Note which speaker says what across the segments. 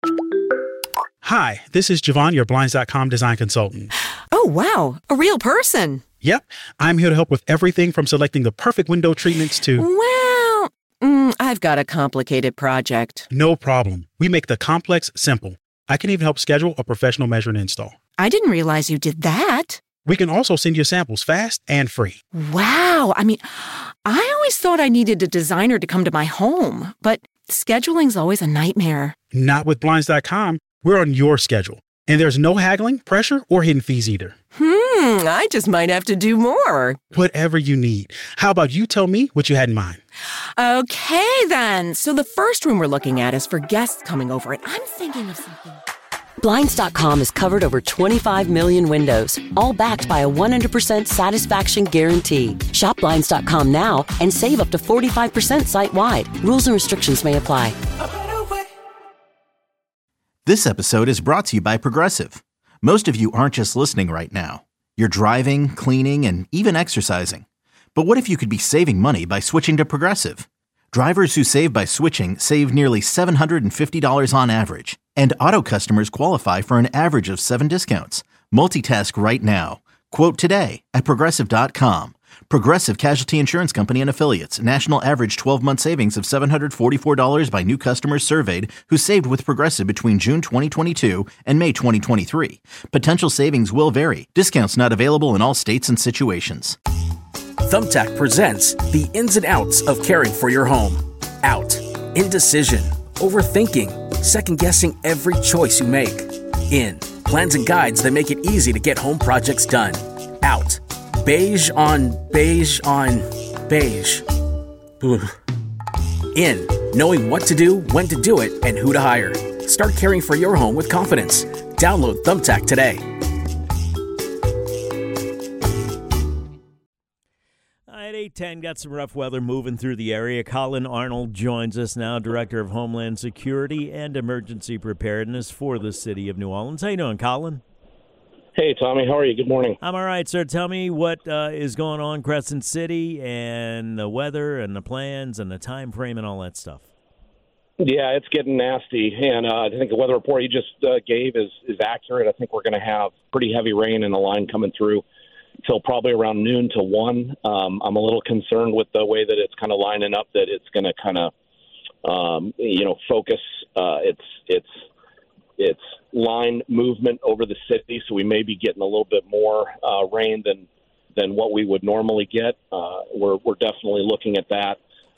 Speaker 1: Hi, this is Javon, your Blinds.com design consultant.
Speaker 2: Oh, wow. A real person.
Speaker 1: Yep, I'm here to help with everything from selecting the perfect window treatments to...
Speaker 2: Well, I've got a complicated project.
Speaker 1: No problem. We make the complex simple. I can even help schedule a professional measure and install.
Speaker 2: I didn't realize you did that.
Speaker 1: We can also send you samples fast and free.
Speaker 2: Wow. I always thought I needed a designer to come to my home, but scheduling's always a nightmare.
Speaker 1: Not with Blinds.com. We're on your schedule. And there's no haggling, pressure, or hidden fees either.
Speaker 2: I just might have to do more.
Speaker 1: Whatever you need. How about you tell me what you had in mind?
Speaker 2: Okay, then. So the first room we're looking at is for guests coming over, and I'm thinking of something.
Speaker 3: Blinds.com has covered over 25 million windows, all backed by a 100% satisfaction guarantee. Shop Blinds.com now and save up to 45% site-wide. Rules and restrictions may apply.
Speaker 4: This episode is brought to you by Progressive. Most of you aren't just listening right now. You're driving, cleaning, and even exercising. But what if you could be saving money by switching to Progressive? Drivers who save by switching save nearly $750 on average. And auto customers qualify for an average of 7 discounts. Multitask right now. Quote today at Progressive.com. Progressive Casualty Insurance Company and Affiliates. National average 12-month savings of $744 by new customers surveyed who saved with Progressive between June 2022 and May 2023. Potential savings will vary. Discounts not available in all states and situations.
Speaker 5: Thumbtack presents the ins and outs of caring for your home. Out. Indecision. Overthinking. Second-guessing every choice you make. In. Plans and guides that make it easy to get home projects done. Out. Beige on beige on beige. Ugh. In. Knowing what to do, when to do it, and who to hire. Start caring for your home with confidence. Download Thumbtack today.
Speaker 6: At 8:10, got some rough weather moving through the area. Colin Arnold joins us now, Director of Homeland Security and Emergency Preparedness for the City of New Orleans. How you doing, Colin?
Speaker 7: Hey, Tommy. How are you? Good morning.
Speaker 6: I'm all right, sir. Tell me what is going on in Crescent City and the weather and the plans and the time frame and all that stuff.
Speaker 7: Yeah, it's getting nasty, and I think the weather report you just gave is accurate. I think we're going to have pretty heavy rain in the line coming through till probably around noon to 1. I'm a little concerned with the way that it's kind of lining up, that it's going to kind of, focus its line movement over the city. So we may be getting a little bit more rain than what we would normally get. We're definitely looking at that.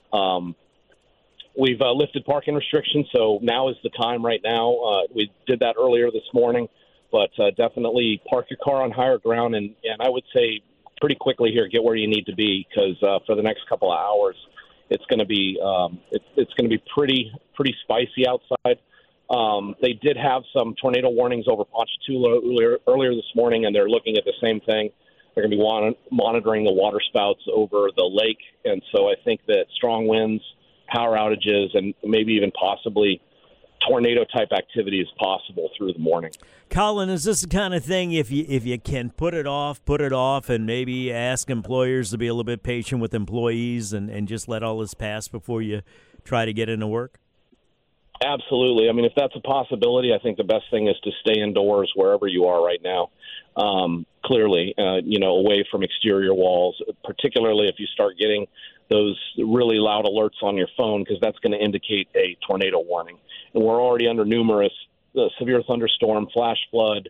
Speaker 7: We've lifted parking restrictions, so now is the time right now. We did that earlier this morning. But definitely park your car on higher ground, and I would say pretty quickly here, get where you need to be, because for the next couple of hours, it's going to be pretty spicy outside. They did have some tornado warnings over Ponchatoula earlier this morning, and they're looking at the same thing. They're going to be monitoring the water spouts over the lake, and so I think that strong winds, power outages, and maybe even possibly tornado-type activity is possible through the morning.
Speaker 6: Colin, is this the kind of thing, if you can put it off, and maybe ask employers to be a little bit patient with employees and just let all this pass before you try to get into work?
Speaker 7: Absolutely. I mean, if that's a possibility, I think the best thing is to stay indoors wherever you are right now. Clearly, away from exterior walls, particularly if you start getting those really loud alerts on your phone, because that's going to indicate a tornado warning. And we're already under numerous severe thunderstorm, flash flood,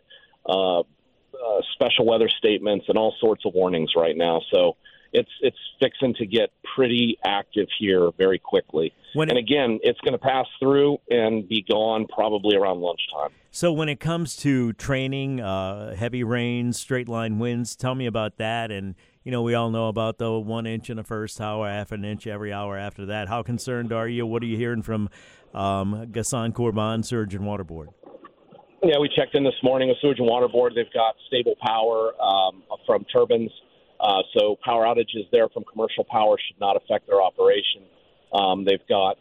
Speaker 7: special weather statements, and all sorts of warnings right now. So it's fixing to get pretty active here very quickly. And again, it's going to pass through and be gone probably around lunchtime.
Speaker 6: So when it comes to training, heavy rains, straight line winds, tell me about that. And, we all know about the 1 inch in the first hour, half an inch every hour after that. How concerned are you? What are you hearing from Ghassan Corban, Sewage and Water Board?
Speaker 7: Yeah, we checked in this morning with Sewage and Water Board. They've got stable power from turbines. So power outages there from commercial power should not affect their operation. They've got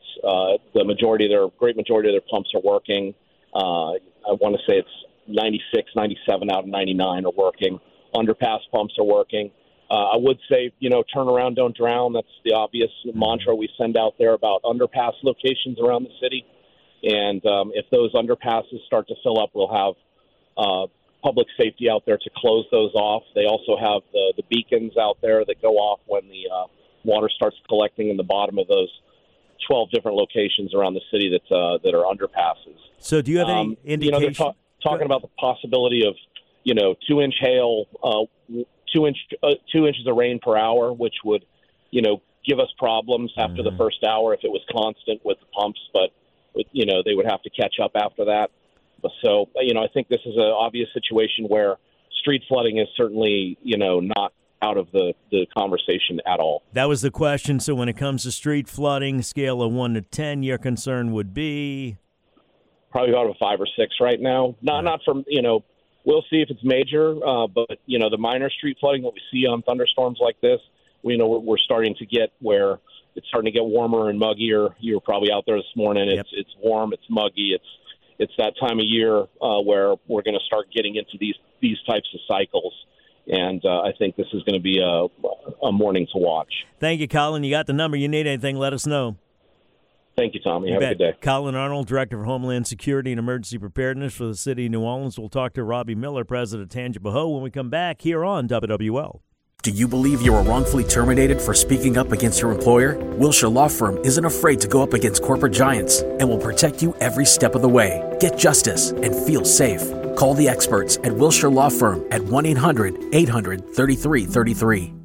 Speaker 7: great majority of their pumps are working. I want to say it's 96, 97 out of 99 are working. Underpass pumps are working. I would say, turn around, don't drown. That's the obvious mantra we send out there about underpass locations around the city. And if those underpasses start to fill up, we'll have public safety out there to close those off. They also have the beacons out there that go off when the water starts collecting in the bottom of those 12 different locations around the city that are underpasses.
Speaker 6: So do you have any indication?
Speaker 7: They're talking about the possibility of, 2-inch hail, 2 inches of rain per hour, which would, give us problems after the first hour if it was constant with the pumps, but, they would have to catch up after that. So, I think this is an obvious situation where street flooding is certainly, not out of the conversation at all.
Speaker 6: That was the question. So when it comes to street flooding, scale of 1 to 10, your concern would be?
Speaker 7: Probably about a 5 or 6 right now. Not from, we'll see if it's major, but, the minor street flooding that we see on thunderstorms like this, we're starting to get where it's starting to get warmer and muggier. You were probably out there this morning.
Speaker 6: Yep.
Speaker 7: It's warm, it's muggy, it's that time of year where we're going to start getting into these types of cycles. And I think this is going to be a morning to watch.
Speaker 6: Thank you, Colin. You got the number. You need anything, let us know.
Speaker 7: Thank you, Tommy. Have a good day.
Speaker 6: Colin Arnold, Director of Homeland Security and Emergency Preparedness for the City of New Orleans. We'll talk to Robbie Miller, President of Tangible Ho, when we come back here on WWL.
Speaker 5: Do you believe you were wrongfully terminated for speaking up against your employer? Wilshire Law Firm isn't afraid to go up against corporate giants and will protect you every step of the way. Get justice and feel safe. Call the experts at Wilshire Law Firm at 1-800-800-3333.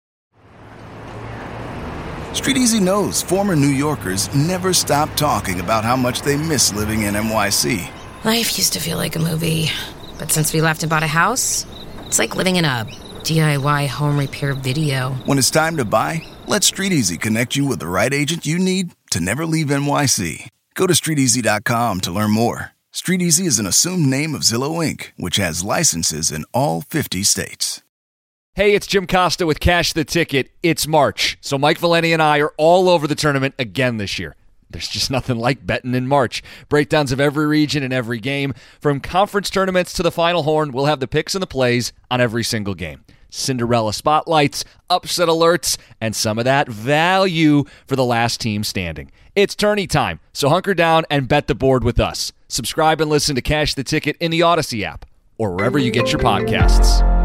Speaker 8: StreetEasy knows former New Yorkers never stop talking about how much they miss living in NYC.
Speaker 9: Life used to feel like a movie, but since we left and bought a house, it's like living in a DIY home repair video.
Speaker 8: When it's time to buy, let StreetEasy connect you with the right agent you need to never leave NYC. Go to StreetEasy.com to learn more. StreetEasy is an assumed name of Zillow Inc., which has licenses in all 50 states.
Speaker 10: Hey, it's Jim Costa with Cash the Ticket. It's March, so Mike Valeni and I are all over the tournament again this year. There's just nothing like betting in March. Breakdowns of every region and every game. From conference tournaments to the Final Horn, we'll have the picks and the plays on every single game. Cinderella spotlights, upset alerts, and some of that value for the last team standing. It's tourney time, so hunker down and bet the board with us. Subscribe and listen to Cash the Ticket in the Odyssey app or wherever you get your podcasts.